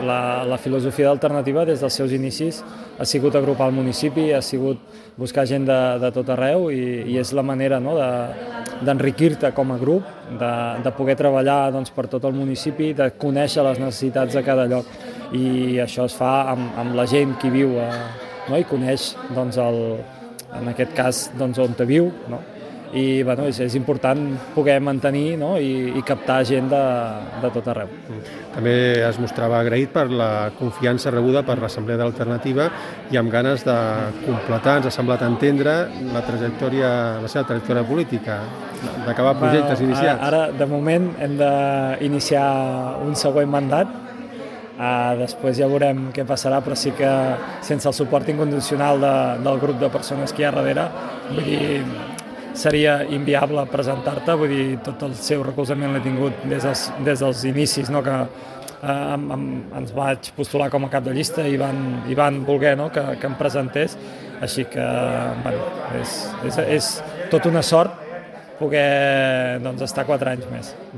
la filosofia d'Alternativa des dels seus inicis ha sigut agrupar el municipi, ha sigut buscar gent de tot arreu i és la manera, no, d'enriquir-te com a grup, de poder treballar, doncs, per tot el municipi, de conèixer les necessitats de cada lloc, i això es fa amb la gent que viu, no? I coneix, doncs, en aquest cas, doncs, on te viu, no? I bueno, és important poder mantenir, no? I captar gent de tot arreu. També es mostrava agraït per la confiança rebuda per l'Assemblea d'Alternativa i amb ganes de completar, ens ha semblat entendre, la seva trajectòria política, d'acabar projectes iniciats. Ara, de moment, hem d'iniciar un següent mandat. Després ja veurem què passarà, però sí que sense el suport incondicional del grup de persones que hi ha darrere, vull dir, seria inviable presentar-te, vull dir, tot el seu recolzament l'he tingut des dels inicis, no? Que ens vaig postular com a cap de llista i van voler, no? que em presentés, així que bueno, és tot una sort poder, doncs, estar 4 anys més.